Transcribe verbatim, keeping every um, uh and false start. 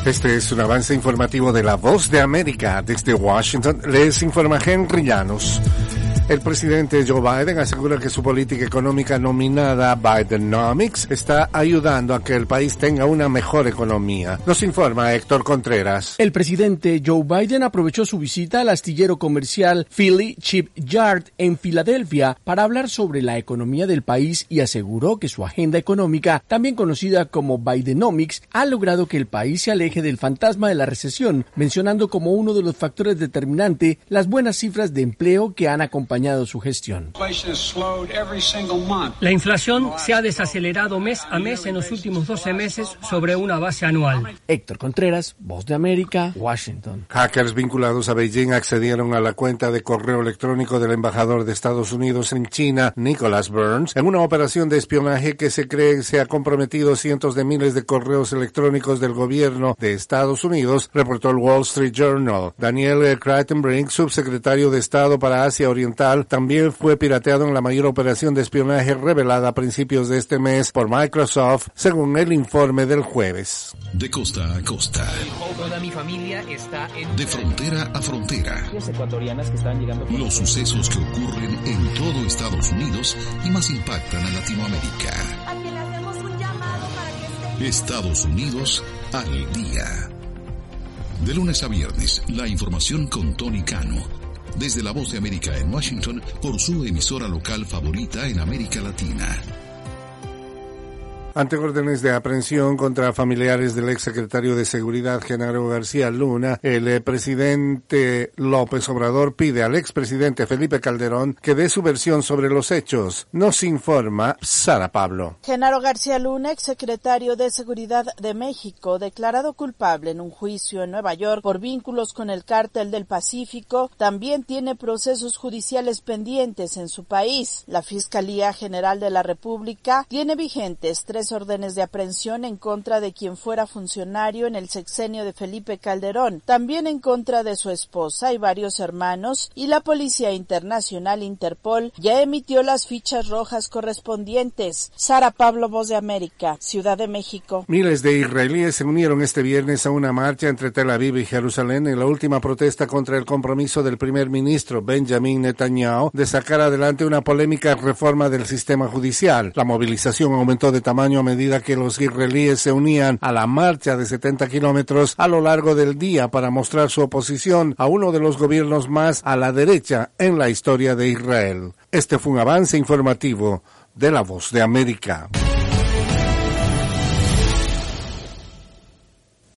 Este es un avance informativo de La Voz de América. Desde Washington les informa Henry Llanos. El presidente Joe Biden asegura que su política económica nominada Bidenomics está ayudando a que el país tenga una mejor economía. Nos informa Héctor Contreras. El presidente Joe Biden aprovechó su visita al astillero comercial Philly Shipyard en Filadelfia para hablar sobre la economía del país y aseguró que su agenda económica, también conocida como Bidenomics, ha logrado que el país se aleje del fantasma de la recesión, mencionando como uno de los factores determinantes las buenas cifras de empleo que han acompañado su gestión. La inflación se ha desacelerado mes a mes en los últimos doce meses sobre una base anual. Héctor Contreras, Voz de América, Washington. Hackers vinculados a Beijing accedieron a la cuenta de correo electrónico del embajador de Estados Unidos en China, Nicholas Burns, en una operación de espionaje que se cree se ha comprometido cientos de miles de correos electrónicos del gobierno de Estados Unidos, reportó el Wall Street Journal. Daniel Creighton-Brink, subsecretario de Estado para Asia Oriental, también fue pirateado en la mayor operación de espionaje revelada a principios de este mes por Microsoft, según el informe del jueves. De costa a costa. Toda mi familia está en... De frontera a frontera. ecuatorianas que están llegando... Los sucesos que ocurren en todo Estados Unidos y más impactan a Latinoamérica. A quien le hacemos un llamado para que esté... Estados Unidos al día. De lunes a viernes, la información con Tony Cano. Desde La Voz de América en Washington, por su emisora local favorita en América Latina. Ante órdenes de aprehensión contra familiares del exsecretario de Seguridad, Genaro García Luna, el presidente López Obrador pide al expresidente Felipe Calderón que dé su versión sobre los hechos. Nos informa Sara Pablo. Genaro García Luna, exsecretario de Seguridad de México, declarado culpable en un juicio en Nueva York por vínculos con el Cártel del Pacífico, también tiene procesos judiciales pendientes en su país. La Fiscalía General de la República tiene vigentes tres órdenes de aprehensión en contra de quien fuera funcionario en el sexenio de Felipe Calderón, también en contra de su esposa y varios hermanos, y la Policía Internacional Interpol ya emitió las fichas rojas correspondientes. Sara Pablo, Voz de América, Ciudad de México. Miles de israelíes se unieron este viernes a una marcha entre Tel Aviv y Jerusalén en la última protesta contra el compromiso del primer ministro Benjamin Netanyahu de sacar adelante una polémica reforma del sistema judicial. La movilización aumentó de tamaño a medida que los israelíes se unían a la marcha de setenta kilómetros a lo largo del día para mostrar su oposición a uno de los gobiernos más a la derecha en la historia de Israel. Este fue un avance informativo de La Voz de América.